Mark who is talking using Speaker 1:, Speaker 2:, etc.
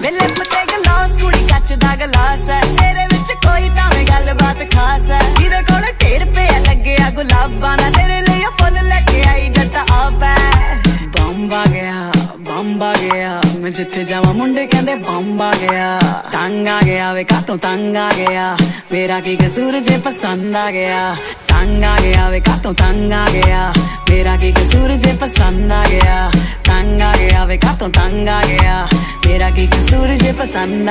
Speaker 1: ਵੇ lip ਤੇ glass ਕੁੜੀ ਕੱਚ ਦਾ ਗਲਾਸ ਹੈ ਤੇਰੇ ਵਿੱਚ ਕੋਈ ਤਾਂ ਵੇ ਗੱਲਬਾਤ ਖਾਸ ਹੈ ਜਿਹਦੇ ਕੋਲ ਢੇਰ ਪਿਆ ਲੱਗਿਆ ਗੁਲਾਬਾਂ ਦਾ ਤੇਰੇ ਲਈ ਫੁੱਲ ਲੈ ਕੇ ਆਈ ਜੱਟ ਆਪ ਹੈ ਬੰਬ ਆ ਗਿਆ ਮੈਂ ਜਿੱਥੇ ਜਾਵਾਂ ਮੁੰਡੇ ਕਹਿੰਦੇ ਬੰਬ ਆ ਗਿਆ ਤੰਗ ਆ ਗਿਆ ਵੇ ਕਾਤੋਂ ਤੰਗ ਆ ਗਿਆ ਮੇਰਾ ਕੀ ਕਸੂਰ ਜੇ ਪਸੰਦ ਆ ਗਿਆ ਤੰਗ ਆ ਗਿਆ ਵੇ ਕਾਤੋਂ ਤੰਗ ਆ ਗਿਆ ਮੇਰਾ ਕੀ ਕਸੂਰ ਜੇ ਪਸੰਦ ਆ ਗਿਆ ਤੰਗ ਆ ਗਿਆ ਵੇ ਕਾਤੋਂ ਤੰਗ ਆ ਗਿਆ ਮੇਰਾ ਕੀ ਕਸੂਰ ਜੇ ਪਸੰਦ